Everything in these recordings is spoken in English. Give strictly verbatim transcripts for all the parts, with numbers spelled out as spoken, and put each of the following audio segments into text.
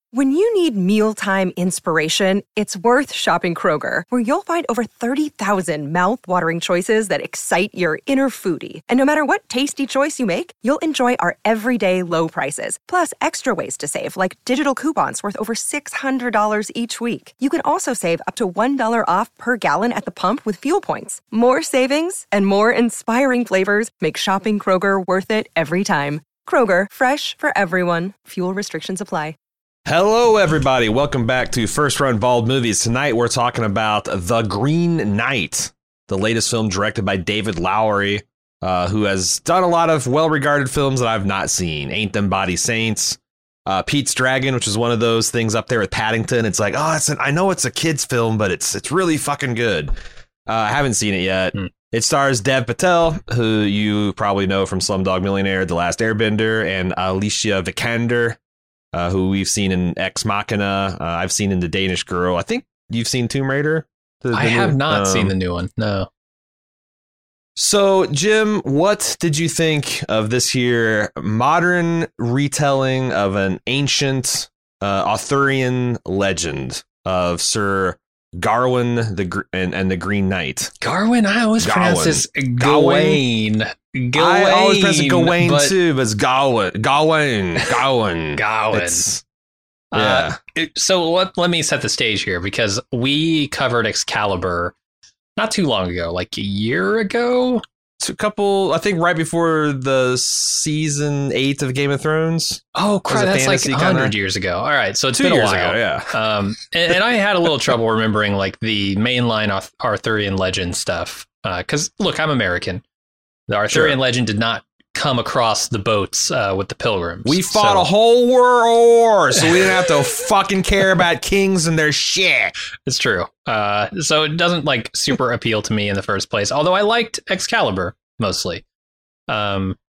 When you need mealtime inspiration, it's worth shopping Kroger, where you'll find over thirty thousand mouth-watering choices that excite your inner foodie. And no matter what tasty choice you make, you'll enjoy our everyday low prices, plus extra ways to save, like digital coupons worth over six hundred dollars each week. You can also save up to one dollar off per gallon at the pump with fuel points. More savings and more inspiring flavors make shopping Kroger worth it every time. Kroger, fresh for everyone. Fuel restrictions apply. Hello, everybody. Welcome back to First Run Bald Movies. Tonight, we're talking about The Green Knight, the latest film directed by David Lowery, uh, who has done a lot of well-regarded films that I've not seen. Ain't Them Body Saints, uh, Pete's Dragon, which is one of those things up there with Paddington. It's like, oh, it's an, I know it's a kid's film, but it's it's really fucking good. Uh, I haven't seen it yet. Hmm. It stars Dev Patel, who you probably know from Slumdog Millionaire, The Last Airbender, and Alicia Vikander, Uh, who we've seen in Ex Machina. Uh, I've seen in The Danish Girl. I think you've seen Tomb Raider. The, the I have new, not um, seen the new one. No. So, Jim, what did you think of this here modern retelling of an ancient uh, Arthurian legend of Sir Gawain the Gr- and, and the Green Knight? Gawain, I always Gawain. pronounce this Gawain. Gawain. I always pronounce it Gawain but too, but it's Gawain. Gawain. Gawain. Gawain. It's, uh, yeah. it- so let, let me set the stage here, because we covered Excalibur not too long ago, like a year ago. It's a couple, I think, right before the season eight of Game of Thrones. Oh, crap. Was it That's like fantasy one hundred kinda? years ago. All right. So it's Two been a years while. ago, yeah. Um, and, and I had a little trouble remembering like the mainline Arth- Arthurian legend stuff. Because, uh, look, I'm American. The Arthurian Sure. legend did not come across the boats uh, with the Pilgrims. We fought so, a whole world war, so we didn't have to fucking care about kings and their shit. It's true. Uh, so it doesn't like super appeal to me in the first place. Although I liked Excalibur mostly. Um,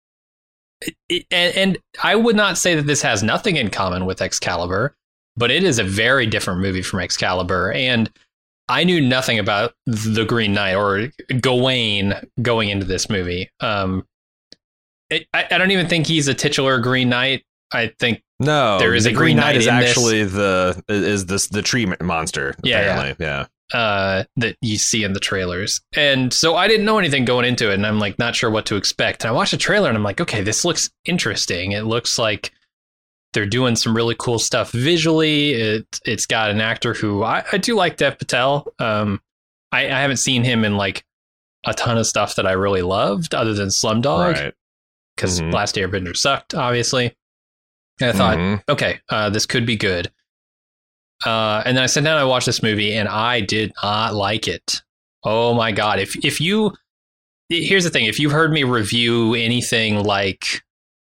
it, it, and, and I would not say that this has nothing in common with Excalibur, but it is a very different movie from Excalibur. And I knew nothing about the Green Knight or Gawain going into this movie. Um, it, I, I don't even think he's a titular Green Knight. I think No, there is the a Green Green Knight Knight is in this. actually the is this the tree monster. Yeah, yeah. Apparently, yeah. uh, that you see in the trailers. And so I didn't know anything going into it, and I'm like not sure what to expect. And I watched the trailer and I'm like, okay, this looks interesting. It looks like they're doing some really cool stuff visually. It, it's got an actor who I, I do like, Dev Patel. Um, I, I haven't seen him in like a ton of stuff that I really loved other than Slumdog, Right. because Mhm. Last Airbender sucked, obviously. And I thought, Mhm. okay, uh, this could be good. Uh, and then I sat down and I watched this movie, and I did not like it. Oh my God. If if you, here's the thing, if you've heard me review anything like,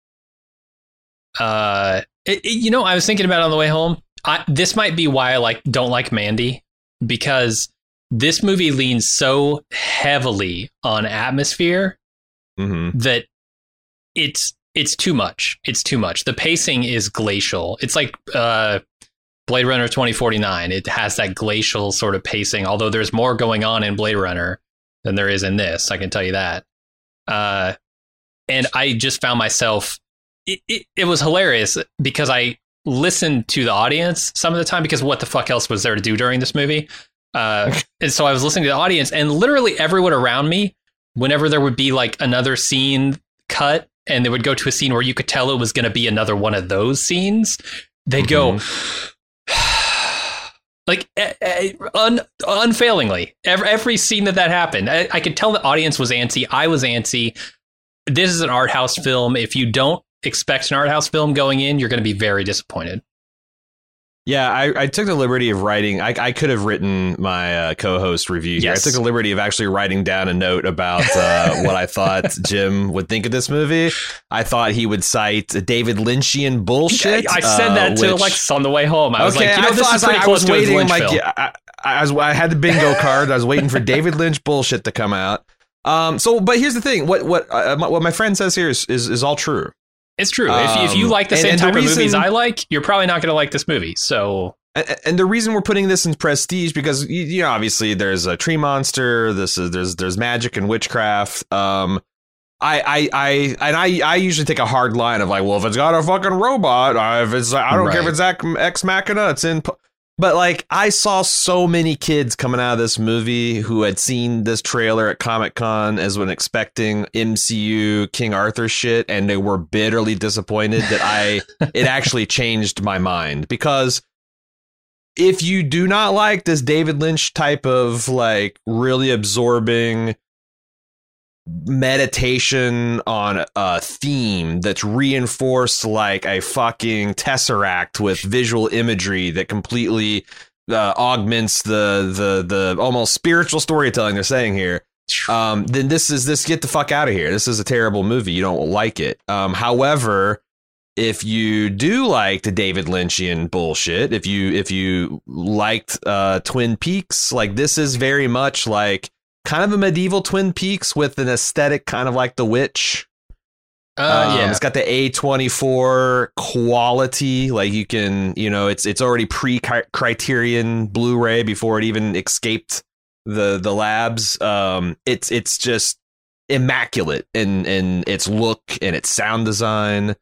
uh, it, it- you know, I was thinking about it on the way home. I, this might be why I like don't like Mandy, because this movie leans so heavily on atmosphere Mhm. that it's it's too much. It's too much. The pacing is glacial. It's like uh, Blade Runner twenty forty-nine. It has that glacial sort of pacing, although there's more going on in Blade Runner than there is in this. I can tell you that. Uh, and I just found myself, it, it, it was hilarious because I listened to the audience some of the time, because what the fuck else was there to do during this movie? Uh, and so I was listening to the audience, and literally everyone around me, whenever there would be like another scene cut and they would go to a scene where you could tell it was going to be another one of those scenes, they'd go like eh, eh, un, unfailingly every, every scene that that happened. I, I could tell the audience was antsy. I was antsy. This is an art house film. If you don't expect an art house film going in, you're going to be very disappointed. Yeah, I, I took the liberty of writing. I, I could have written my uh, co-host review here. Yes. I took the liberty of actually writing down a note about uh, what I thought Jim would think of this movie. I thought he would cite David Lynchian bullshit. I said that uh, to which, Alexis on the way home. I was okay, like, you know, I this thought is pretty I close was to his waiting. Lynch Like, film. yeah, I, I was. I had the bingo card. I was waiting for David Lynch bullshit to come out. Um. So, but here's the thing. What what uh, my, what my friend says here is is, is all true. It's true. if, if you Um, like the and- same and the type of reason- movies I like, you're probably not going to like this movie. So And, and the reason we're putting this in prestige, because you, you know, obviously there's a tree monster. This is there's there's magic and witchcraft. Um, I, I, I, and I, I usually take a hard line of like, well, if it's got a fucking robot, I, if it's, I don't right. care if it's Ex Machina, it's in. But like, I saw so many kids coming out of this movie who had seen this trailer at Comic-Con as when expecting M C U King Arthur shit, and they were bitterly disappointed that I, it actually changed my mind. Because if you do not like this David Lynch type of like really absorbing meditation on a theme that's reinforced like a fucking tesseract with visual imagery that completely uh, augments the the the almost spiritual storytelling they're saying here, um then this is this get the fuck out of here. This is a terrible movie. You don't like it. Um however, if you do like the David Lynchian bullshit, if you if you liked uh Twin Peaks, like this is very much like kind of a medieval Twin Peaks with an aesthetic kind of like The Witch. Uh, um, yeah, it's got the A twenty-four quality. Like you can, you know, it's it's already pre-Criterion Blu-ray before it even escaped the the labs. Um, it's it's just immaculate in in its look and its sound design.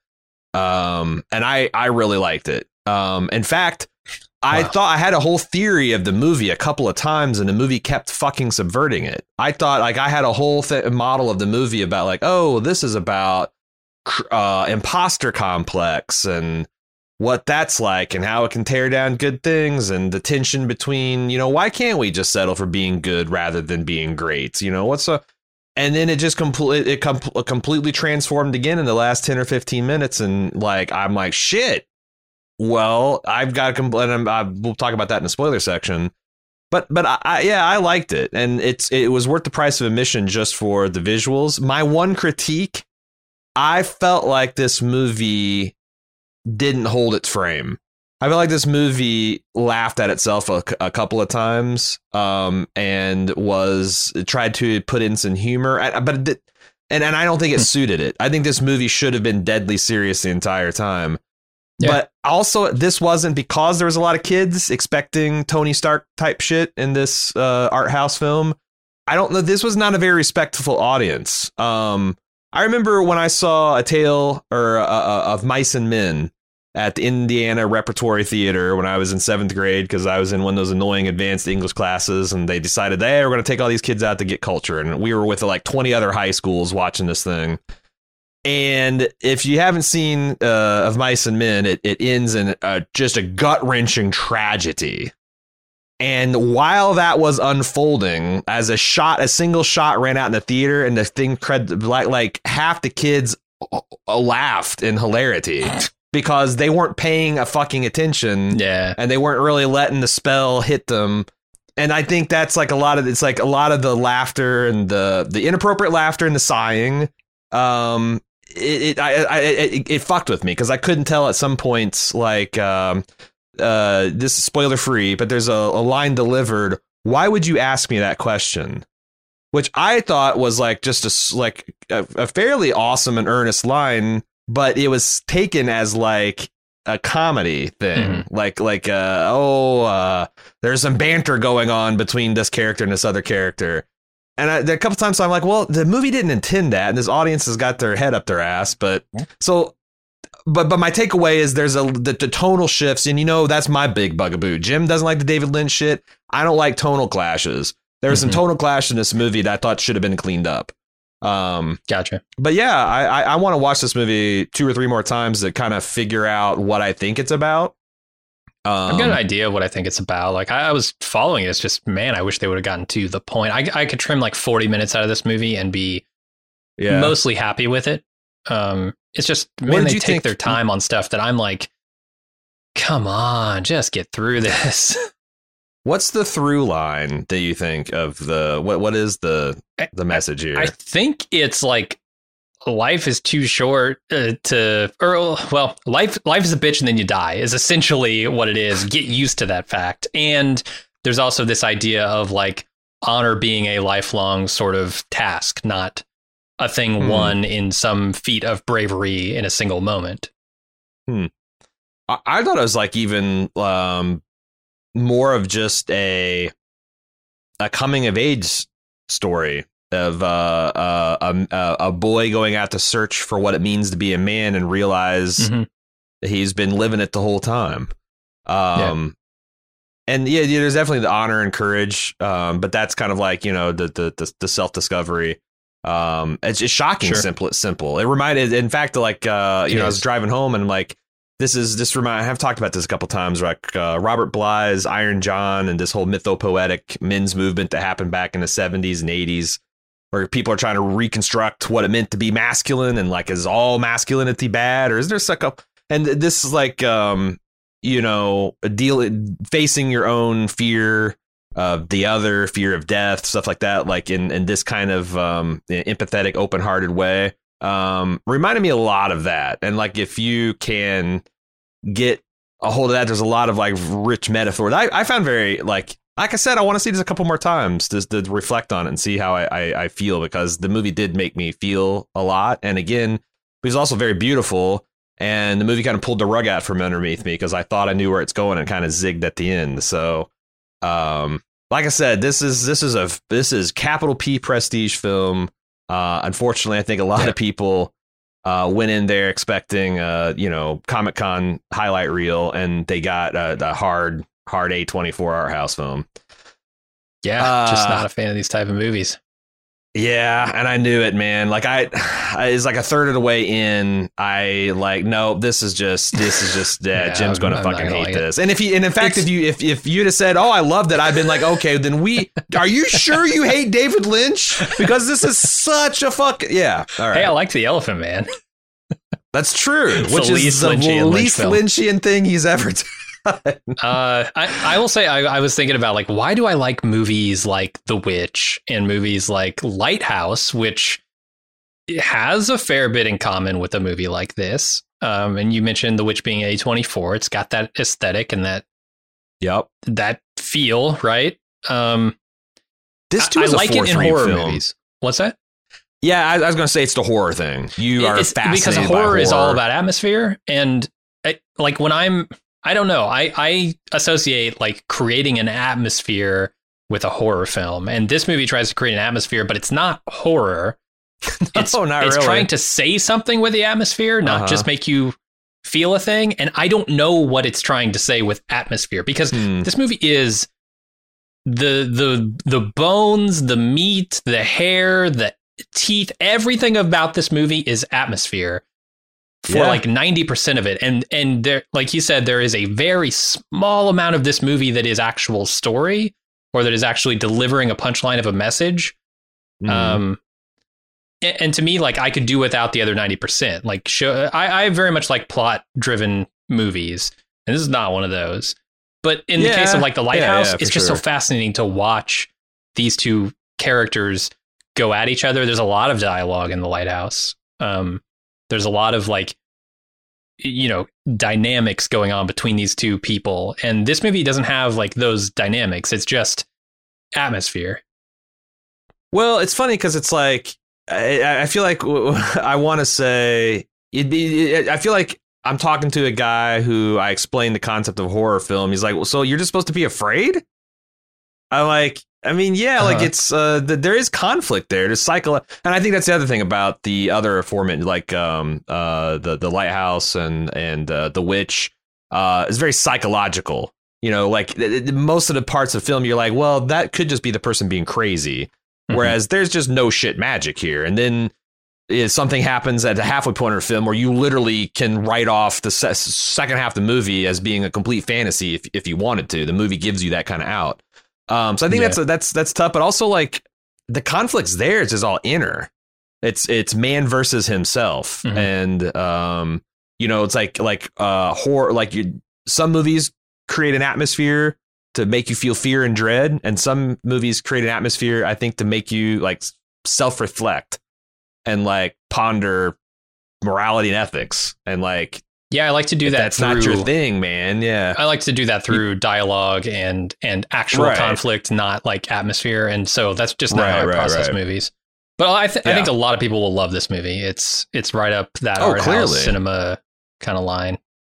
Um, and I I really liked it. Um, in fact, I wow. thought I had a whole theory of the movie a couple of times, and the movie kept fucking subverting it. I thought like I had a whole th- model of the movie about like, oh, this is about uh, imposter complex and what that's like and how it can tear down good things and the tension between, you know, why can't we just settle for being good rather than being great? You know, what's a and then it just complete it com- completely transformed again in the last ten or fifteen minutes. And like, I'm like, shit. Well, I've got to complain. We'll talk about that in the spoiler section. But but I, I yeah, I liked it. And it's it was worth the price of admission just for the visuals. My one critique, I felt like this movie didn't hold its frame. I feel like this movie laughed at itself a, a couple of times um, and was tried to put in some humor. But it did, and, and I don't think it suited it. I think this movie should have been deadly serious the entire time. Yeah. But also, this wasn't because there was a lot of kids expecting Tony Stark type shit in this uh, art house film. I don't know. This was not a very respectful audience. Um, I remember when I saw A Tale or uh, uh, of Mice and Men at the Indiana Repertory Theater when I was in seventh grade, because I was in one of those annoying advanced English classes, and they decided, hey, we're going to take all these kids out to get culture. And we were with like twenty other high schools watching this thing. And if you haven't seen uh, Of Mice and Men, it, it ends in uh, just a gut-wrenching tragedy. And while that was unfolding, as a shot, a single shot ran out in the theater, and the thing cred like like half the kids laughed in hilarity because they weren't paying a fucking attention. Yeah, and they weren't really letting the spell hit them. And I think that's like a lot of it's like a lot of the laughter and the the inappropriate laughter and the sighing. Um, it it I, I it, it fucked with me because I couldn't tell at some points like um. Uh, this is spoiler free, but there's a, a line delivered. Why would you ask me that question? Which I thought was like just a like a, a fairly awesome and earnest line, but it was taken as like a comedy thing, mm-hmm. like like uh, oh, uh, there's some banter going on between this character and this other character. And I, there a couple times I'm like, well, the movie didn't intend that, and this audience has got their head up their ass, but so. But but my takeaway is there's a the, the tonal shifts, and you know that's my big bugaboo. Jim doesn't like the David Lynch shit. I don't like tonal clashes. There was mm-hmm. some tonal clash in this movie that I thought should have been cleaned up. Um, gotcha. But yeah, I I, I want to watch this movie two or three more times to kind of figure out what I think it's about. Um, I've got an idea of what I think it's about. Like I, I was following it. It's just, man, I wish they would have gotten to the point. I I could trim like forty minutes out of this movie and be yeah. mostly happy with it. Um, it's just when they take think? their time on stuff that I'm like, come on, just get through this. What's the through line that you think of the what? What is the the message here? I think it's like life is too short uh, to, or well, life life is a bitch and then you die is essentially what it is. Get used to that fact. And there's also this idea of like honor being a lifelong sort of task, not a thing hmm. won in some feat of bravery in a single moment. Hmm. I, I thought it was like even um, more of just a a coming of age story of uh, uh, a, a boy going out to search for what it means to be a man and realize mm-hmm. he's been living it the whole time. Um, yeah. And yeah, yeah, there's definitely the honor and courage, um, but that's kind of like, you know, the the the, the self discovery. Um, it's just shocking, sure. simple. It's simple. It reminded, in fact, like uh, you it know, is. I was driving home and like this is this remind. I have talked about this a couple times. Like uh, Robert Bly's Iron John and this whole mythopoetic men's movement that happened back in the seventies and eighties, where people are trying to reconstruct what it meant to be masculine and like, is all masculinity bad, or is there suck up? And this is like, um, you know, a deal facing your own fear of the other, fear of death, stuff like that, like in, in this kind of um, empathetic, open hearted way. Um, reminded me a lot of that. And like, if you can get a hold of that, there's a lot of like rich metaphors. I, I found very like, like I said, I want to see this a couple more times just to reflect on it and see how I, I, I feel, because the movie did make me feel a lot. And again, it was also very beautiful. And the movie kind of pulled the rug out from underneath me because I thought I knew where it's going and kind of zigged at the end. So, um, like I said, this is this is a this is capital P prestige film. Uh, unfortunately, I think a lot yeah. of people uh, went in there expecting, uh, you know, Comic-Con highlight reel, and they got uh, the hard hard A twenty-four art house film. Yeah, uh, just not a fan of these type of movies. Yeah, and I knew it, man. Like I, I it's like a third of the way in. I like, no, this is just, this is just, uh, yeah, Jim's going to fucking hate like this. It. And if you, and in fact, it's, if you, if if you'd have said, oh, I loved it, I'd been like, okay, then we, are you sure you hate David Lynch? Because this is such a fuck, yeah. All right. Hey, I like The Elephant Man. That's true, it's which the is the Lynchian least Lynch Lynchian thing he's ever done. uh, I, I will say I, I was thinking about like, why do I like movies like The Witch and movies like Lighthouse, which has a fair bit in common with a movie like this. Um, and you mentioned The Witch being A twenty-four. It's got that aesthetic and that, yep, that feel, right? Um, this too is I a like it in horror film. movies. What's that? Yeah, I, I was going to say it's the horror thing. You are it's, fascinated because horror, by horror is all about atmosphere, and I, like when I'm. I don't know. I, I associate like creating an atmosphere with a horror film. And this movie tries to create an atmosphere, but it's not horror. It's, no, not it's really. trying to say something with the atmosphere, not uh-huh. just make you feel a thing. And I don't know what it's trying to say with atmosphere, because hmm. this movie is the the the bones, the meat, the hair, the teeth, everything about this movie is atmosphere. For yeah. like ninety percent of it. And and there, like you said, there is a very small amount of this movie that is actual story, or that is actually delivering a punchline of a message. Mm. Um, and, and to me, like, I could do without the other ninety percent. Like, show, I, I very much like plot driven movies, and this is not one of those. But in yeah. the case of like The Lighthouse, yeah, yeah, it's just sure. so fascinating to watch these two characters go at each other. There's a lot of dialogue in The Lighthouse. Um, There's a lot of like, you know, dynamics going on between these two people. And this movie doesn't have like those dynamics. It's just atmosphere. Well, it's funny because it's like, I, I feel like I want to say, it'd be, I feel like I'm talking to a guy who I explained the concept of horror film. He's like, well, so you're just supposed to be afraid? I'm like, I mean, yeah, like uh-huh. it's uh, the, there is conflict there. There's cycle, and I think that's the other thing about the other aforementioned, like um, uh, the the Lighthouse and and uh, The Witch. Uh, is very psychological. You know, like th- th- most of the parts of the film, you're like, well, that could just be the person being crazy. Mm-hmm. Whereas there's just no shit magic here, and then is something happens at the halfway point of the film where you literally can write off the se- second half of the movie as being a complete fantasy if if you wanted to. The movie gives you that kind of out. Um, so I think yeah. that's that's that's tough, but also like the conflict's there. It's just all inner. It's it's man versus himself, mm-hmm. and um, you know, it's like like uh horror. Like you, some movies create an atmosphere to make you feel fear and dread, and some movies create an atmosphere, I think, to make you like self reflect and like ponder morality and ethics, and like. Yeah, I like to do that. That's through, not your thing, man. Yeah, I like to do that through dialogue and and actual right. conflict, not like atmosphere. And so that's just not right, how I right, process right. movies. But I, th- yeah. I think a lot of people will love this movie. It's it's right up that oh, art clearly. house cinema kind of line.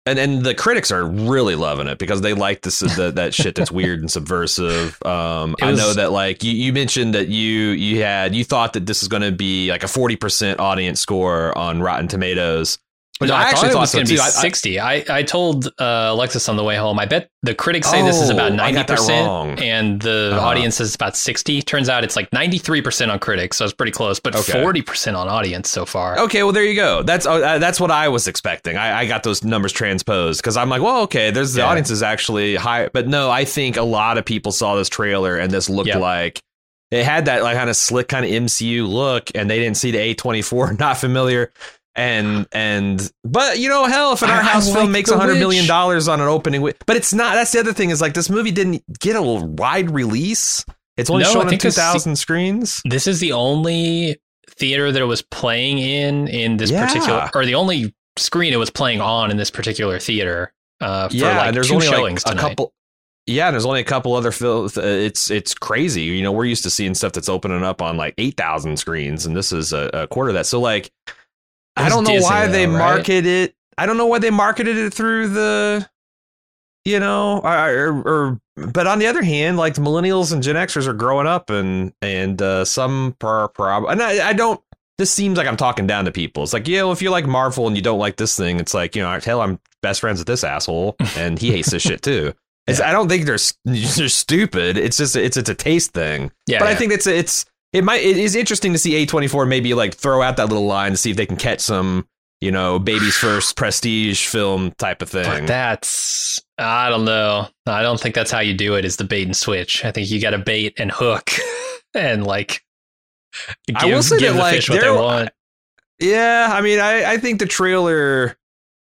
And and the critics are really loving it because they like this the, that shit that's weird and subversive. Um, was, I know that like you, you mentioned that you you had you thought that this is going to be like a forty percent audience score on Rotten Tomatoes. But no, I, I actually thought, thought it was so going to be sixty. I, I told uh, Alexis on the way home, I bet the critics say oh, this is about ninety percent and the uh-huh. audience says about sixty. Turns out it's like ninety-three percent on critics, so it's pretty close, but okay. forty percent on audience so far. Okay, well, there you go. That's uh, that's what I was expecting. I, I got those numbers transposed because I'm like, well, okay, there's the yeah. audience is actually high. But no, I think a lot of people saw this trailer and this looked yep. like it had that like kind of slick kind of M C U look and they didn't see the A twenty-four, not familiar. And and but, you know, hell, if an art house film like makes one hundred million dollars on an opening, but it's not. That's the other thing is like this movie didn't get a wide release. It's only no, shown on two thousand screens. This is the only theater that it was playing in in this yeah. particular or the only screen it was playing on in this particular theater. Uh, for yeah, like and there's two only showings like a tonight. couple. Yeah, and there's only a couple other films. It's it's crazy. You know, we're used to seeing stuff that's opening up on like eight thousand screens. And this is a, a quarter of that. So like. I don't know Disney, why they though, market right? it. I don't know why they marketed it through the, you know, or, or, but on the other hand, like the millennials and Gen Xers are growing up and, and uh, some per, per, and I, I don't, this seems like I'm talking down to people. It's like, yeah, well, if you like Marvel and you don't like this thing, it's like, you know, hell, I'm best friends with this asshole and he hates this shit too. It's, yeah. I don't think they're, they're stupid. It's just, it's, it's a taste thing. Yeah. But yeah. I think it's, it's, It might. It is interesting to see A twenty-four maybe like throw out that little line to see if they can catch some, you know, baby's first prestige film type of thing. But that's I don't know. I don't think that's how you do it. Is the bait and switch? I think you got to bait and hook and like give, I will say give that, the like, fish what they want. Yeah, I mean, I, I think the trailer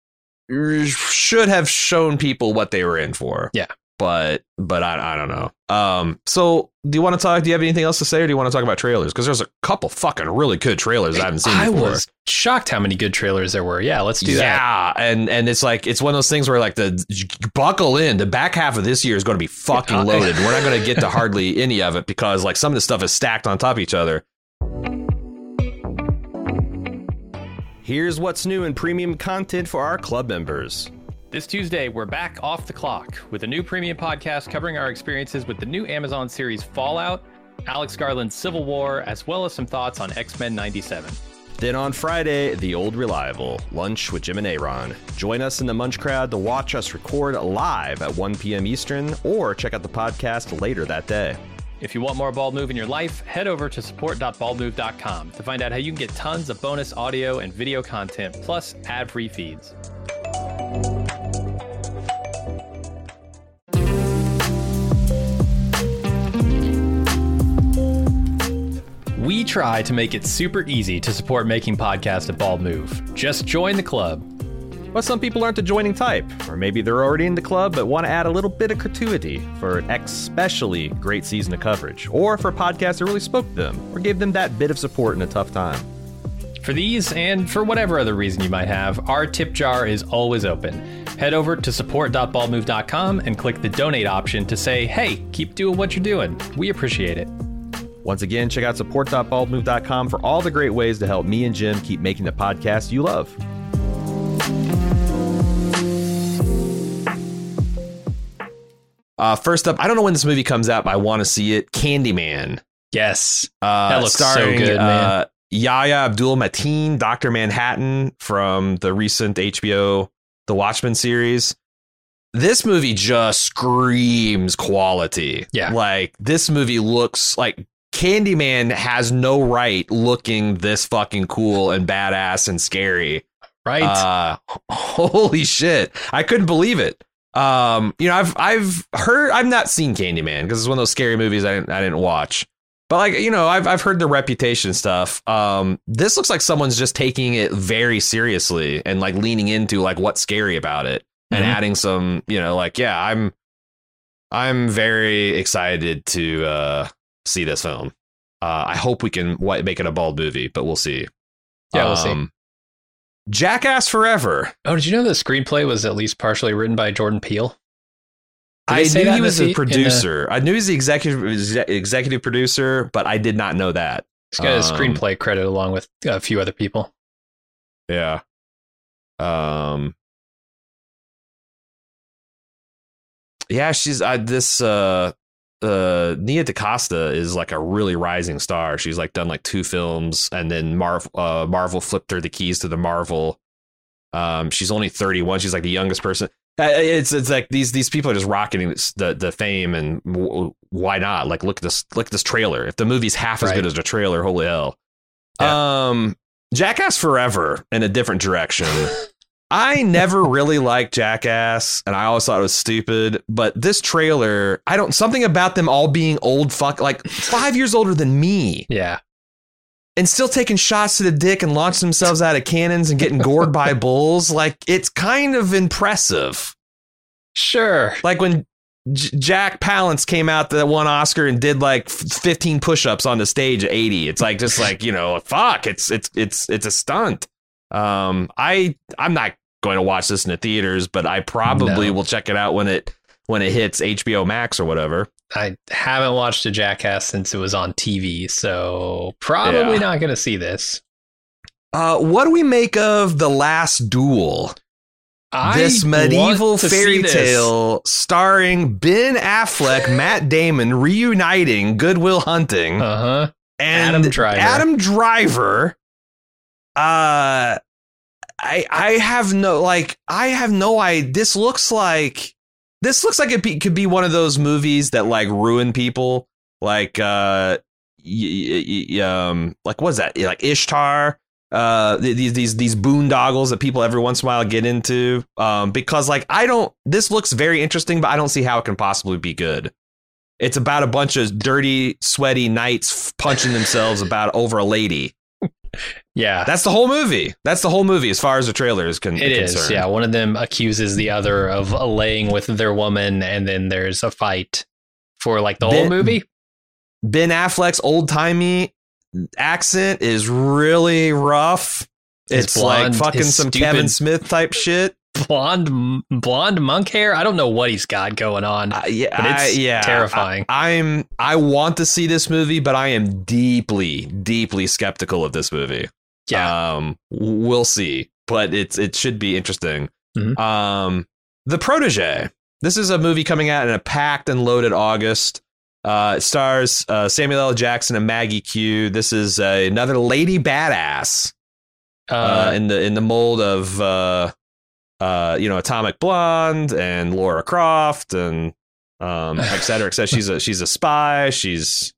should have shown people what they were in for. Yeah. But but I I don't know. Um, so do you want to talk? Do you have anything else to say, or do you want to talk about trailers? Because there's a couple fucking really good trailers I haven't seen before. I was shocked how many good trailers there were. Yeah, let's do that. Yeah, and and it's like it's one of those things where like the buckle in. The back half of this year is going to be fucking loaded. We're not going to get to hardly any of it because like some of the stuff is stacked on top of each other. Here's what's new in premium content for our club members. This Tuesday, we're back off the clock with a new premium podcast covering our experiences with the new Amazon series Fallout, Alex Garland's Civil War, as well as some thoughts on X-Men ninety-seven. Then on Friday, The Old Reliable, Lunch with Jim and Aaron. Join us in the Munch Crowd to watch us record live at one p.m. Eastern, or check out the podcast later that day. If you want more Bald Move in your life, head over to support dot bald move dot com to find out how you can get tons of bonus audio and video content, plus ad-free feeds. We try to make it super easy to support making podcasts at Bald Move. Just join the club. But some people aren't the joining type, or maybe they're already in the club but want to add a little bit of gratuity for an especially great season of coverage, or for a podcast that really spoke to them, or gave them that bit of support in a tough time. For these, and for whatever other reason you might have, our tip jar is always open. Head over to support dot bald move dot com and click the donate option to say, hey, keep doing what you're doing. We appreciate it. Once again, check out support dot bald move dot com for all the great ways to help me and Jim keep making the podcast you love. Uh, first up, I don't know when this movie comes out, but I want to see it. Candyman. Yes. Uh, that looks starring, so good, man. Uh, Yahya Abdul-Mateen, Doctor Manhattan from the recent H B O The Watchmen series. This movie just screams quality. Yeah. Like, this movie looks like Candyman has no right looking this fucking cool and badass and scary. Right. Uh, holy shit. I couldn't believe it. Um, you know, I've I've heard I've not seen Candyman because it's one of those scary movies I didn't I didn't watch. But like, you know, I've I've heard the reputation stuff. Um, this looks like someone's just taking it very seriously and like leaning into like what's scary about it and mm-hmm. adding some, you know, like, yeah, I'm I'm very excited to uh, see this film. Uh, I hope we can make it a Bald movie, but we'll see. Yeah, we'll um, see. Jackass Forever. Oh, did you know the screenplay was at least partially written by Jordan Peele? I knew he was a producer. The... I knew he's the executive executive producer, but I did not know that. He's got um, a screenplay credit along with a few other people. Yeah. Um. Yeah, she's uh, this. Uh, uh, Nia DaCosta is like a really rising star. She's like done like two films, and then Marvel uh, Marvel flipped her the keys to the Marvel. Um, she's only thirty-one. She's like the youngest person. It's it's like these these people are just rocketing the the fame, and w- why not? Like look at this look at this trailer. If the movie's half as Right. good as the trailer, holy hell. Yeah. Um, Jackass Forever in a different direction. I never really liked Jackass, and I always thought it was stupid. But this trailer, I don't something about them all being old fuck like five years older than me, Yeah. and still taking shots to the dick and launching themselves out of cannons and getting gored by bulls. Like it's kind of impressive. Sure. Like when J- Jack Palance came out that won Oscar and did like f- fifteen push-ups on the stage at eighty. It's like just like, you know, fuck, it's it's it's it's a stunt. Um I I'm not going to watch this in the theaters, but I probably No. will check it out when it when it hits H B O Max or whatever. I haven't watched a Jackass since it was on T V, so probably Yeah. not going to see this. Uh what do we make of The Last Duel? I This medieval want to fairy see this. tale starring Ben Affleck, Matt Damon reuniting Goodwill Hunting. Uh-huh. And Adam Driver. Adam Driver. Uh, I I have no like I have no idea. This looks like this looks like it be, could be one of those movies that like ruin people. Like uh, y- y- y- um, like what's that? Like Ishtar. Uh, these these these boondoggles that people every once in a while get into. Um, because like I don't. This looks very interesting, but I don't see how it can possibly be good. It's about a bunch of dirty, sweaty knights punching themselves about over a lady. Yeah. That's the whole movie. That's the whole movie as far as the trailer is con- It concerned. is, yeah. One of them accuses the other of laying with their woman, and then there's a fight for like the whole Ben- movie. Ben Affleck's old-timey accent is really rough. His It's blonde- like fucking his some stupid- Kevin Smith type shit. Blonde, blonde monk hair. I don't know what he's got going on. Uh, yeah, But it's I- yeah, terrifying. I, I'm. I want to see this movie, but I am deeply, deeply skeptical of this movie. Yeah. Um, we'll see, but it's it should be interesting. Mhm. Um, The Protege. This is a movie coming out in a packed and loaded August. Uh, it stars uh, Samuel L. Jackson and Maggie Q. This is uh, another lady badass uh, Uh, in the in the mold of uh, uh, you know, Atomic Blonde and Laura Croft and um, et cetera, et cetera. She's a she's a spy. She's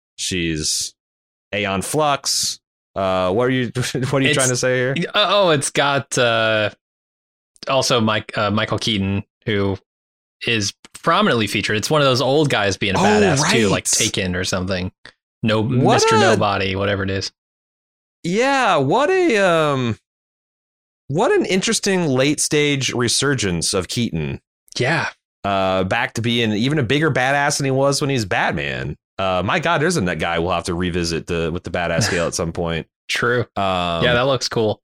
she's Aeon Flux. Uh, what are you what are you It's- trying to say here? oh, it's got uh, also Mike uh, Michael Keaton, who is prominently featured. It's one of those old guys being a Oh, badass too, right. like Taken or something. No, What Mister a- Nobody, whatever it is. Yeah, what a um, what an interesting late stage resurgence of Keaton. Yeah, Uh, back to being even a bigger badass than he was when he was Batman. Uh, my God, there's a that guy we'll have to revisit the with the badass scale at some point. true. Um, yeah, that looks cool.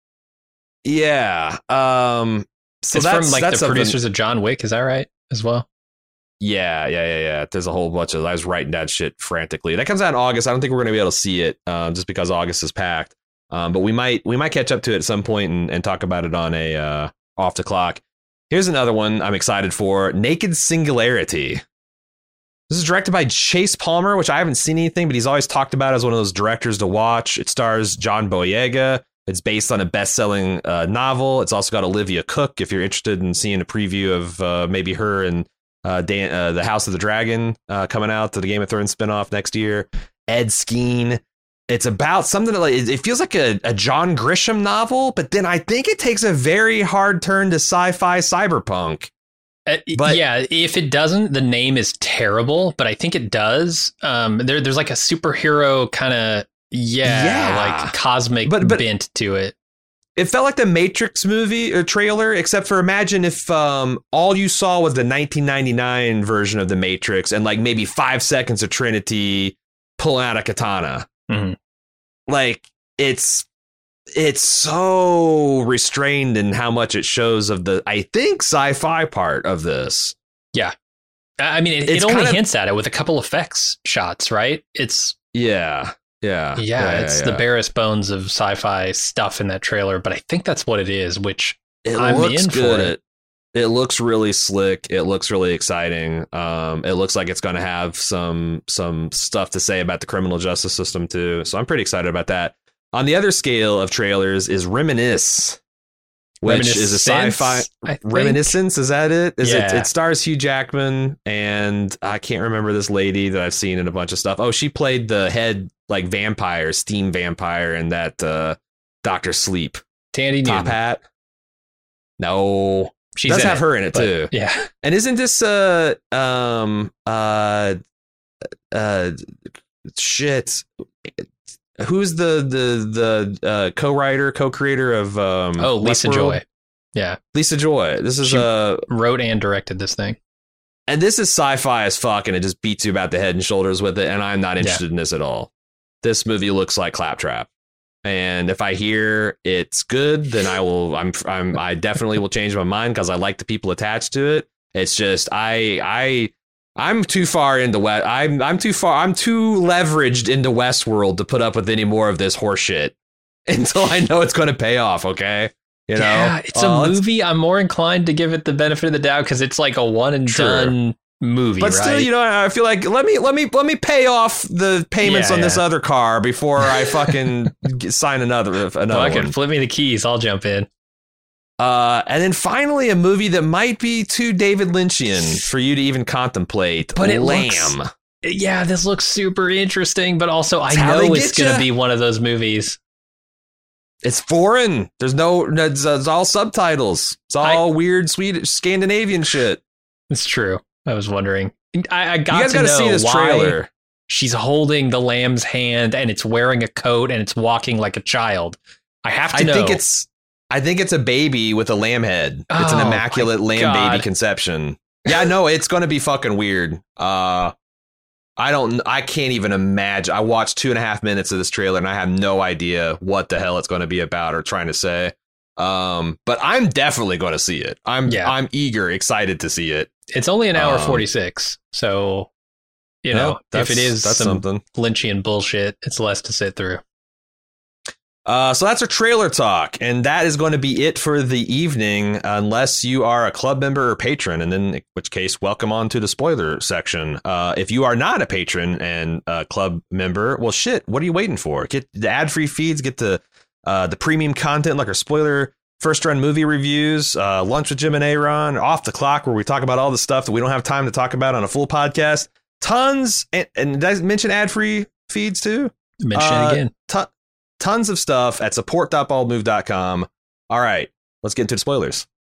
yeah. Um, so it's that's from like that's the something- producers of John Wick. Is that right? As well. Yeah, yeah, yeah, yeah. There's a whole bunch of. I was writing that shit frantically. That comes out in August. I don't think we're going to be able to see it, um, just because August is packed. Um, but we might we might catch up to it at some point and, and talk about it on a uh, off the clock. Here's another one I'm excited for: Naked Singularity. This is directed by Chase Palmer, which I haven't seen anything, but he's always talked about as one of those directors to watch. It stars John Boyega. It's based on a best-selling uh, novel. It's also got Olivia Cook, if you're interested in seeing a preview of uh, maybe her and uh, Dan, uh, the House of the Dragon uh, coming out to the Game of Thrones spinoff next year. Ed Skeen. It's about something that, like, it feels like a, a John Grisham novel, but then I think it takes a very hard turn to sci-fi cyberpunk. Uh, But- yeah, if it doesn't, the name is terrible, but I think it does. Um, there, there's like a superhero kind of, yeah, Yeah. like cosmic But- but- bent to it. It felt like the Matrix movie or trailer, except for imagine if um, all you saw was the nineteen ninety-nine version of the Matrix and like maybe five seconds of Trinity pulling out a katana. Mhm. Like it's it's so restrained in how much it shows of the, I think, sci-fi part of this. I mean, it, It's it only kind of- hints at it with a couple effects shots, right? It's Yeah, yeah, yeah, it's the yeah. barest bones of sci-fi stuff in that trailer, but I think that's what it is. Which It I'm looks in for good. it. It. It looks really slick. It looks really exciting. Um, it looks like it's going to have some some stuff to say about the criminal justice system too. So I'm pretty excited about that. On the other scale of trailers is Reminisce, which is a sci-fi Reminiscence. Is that it? Is yeah. it? It stars Hugh Jackman, and I can't remember this lady that I've seen in a bunch of stuff. Oh, she played the head like vampire, steam vampire, in that uh, Doctor Sleep. Tandy Top Newton. Hat. No. She does have it, her in it too. Yeah. And isn't this uh um uh uh shit? Who's the the the uh, co-writer, co-creator of um Oh, Lisa Westworld? Joy. Yeah. Lisa Joy. This is she uh wrote and directed this thing. And this is sci-fi as fuck, and it just beats you about the head and shoulders with it, and I'm not interested yeah. in this at all. This movie looks like Claptrap. And if I hear it's good, then I will. I'm. I'm. I definitely will change my mind because I like the people attached to it. It's just I. I. I'm too far into West. I'm. I'm too far. I'm too leveraged into Westworld to put up with any more of this horseshit until I know it's going to pay off. Okay. You know. Yeah, it's uh, a movie. I'm more inclined to give it the benefit of the doubt because it's like a one and true. done movie, but right? still, you know, I feel like let me let me let me pay off the payments yeah, on yeah. this other car before I fucking sign another another Fucking one. flip me the keys, I'll jump in. Uh, and then finally, a movie that might be too David Lynchian for you to even contemplate. But it Lamb. Looks, yeah, this looks super interesting, but also That's I know it's going ya. to be one of those movies. It's foreign. There's no. It's, it's all subtitles. It's all I, weird Swedish Scandinavian shit. It's true. I was wondering. I, I got you guys to gotta know see this why trailer. She's holding the lamb's hand and it's wearing a coat and it's walking like a child. I have to I know. think it's. I think it's a baby with a lamb head. It's oh, an immaculate lamb God. baby conception. Yeah, no, it's going to be fucking weird. Uh, I don't. I can't even imagine. I watched two and a half minutes of this trailer and I have no idea what the hell it's going to be about or trying to say. Um, but I'm definitely going to see it. I'm. Yeah. I'm eager, excited to see it. It's only an hour um, forty-six, so you know no, if it is that's some something Lynchian bullshit, it's less to sit through. Uh, so that's our trailer talk, and that is going to be it for the evening, unless you are a club member or patron, and then in which case, welcome on to the spoiler section. Uh, if you are not a patron and a club member, well, shit, what are you waiting for? Get the ad-free feeds, get the uh, the premium content like our spoiler first run movie reviews, uh, Lunch with Jim and Aaron, Off the Clock, where we talk about all the stuff that we don't have time to talk about on a full podcast. Tons, and, and did I mention ad-free feeds too? Mention uh, it again. Ton- Tons of stuff at support dot bald move dot com. All right, let's get into the spoilers.